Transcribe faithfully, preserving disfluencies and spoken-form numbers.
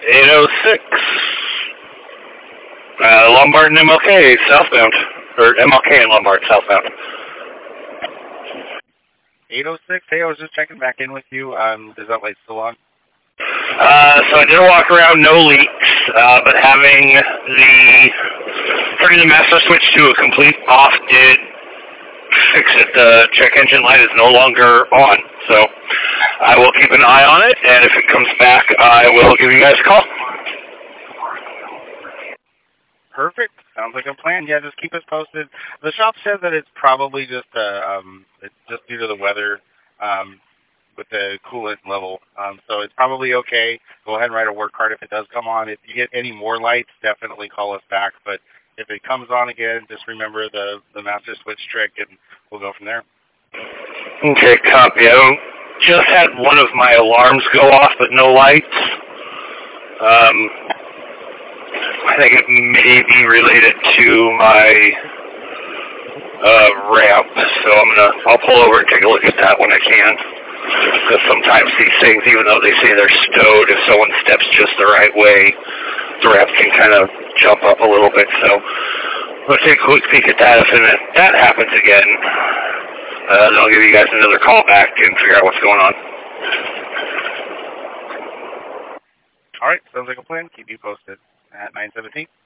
eight oh six. Uh, Lombard and M L K southbound. Or M L K and Lombard southbound. eight oh six? Hey, I was just checking back in with you. Um, is that light still on? Uh, so I did a walk around, no leaks, uh, but having the, turning the master switch to a complete off did fix it. The check engine light is no longer on, so I will keep an eye on it, and if it comes back, I will give you guys a call. Perfect. Sounds like a plan. Yeah, just keep us posted. The shop said that it's probably just uh, um, it's just due to the weather. Um, with the coolant level. Um, so it's probably okay. Go ahead and write a work card if it does come on. If you get any more lights, definitely call us back. But if it comes on again, just remember the, the master switch trick, and we'll go from there. Okay, copy. I just had one of my alarms go off, but no lights. Um, I think it may be related to my uh, ramp, so I'm gonna I'll pull over and take a look at that when I can. Because sometimes these things, even though they say they're stowed, if someone steps just the right way, the ramp can kind of jump up a little bit. So let's take a quick peek at that. If that happens again, uh, then I'll give you guys another call back and figure out what's going on. All right, sounds like a plan. Keep you posted at nine seventeen.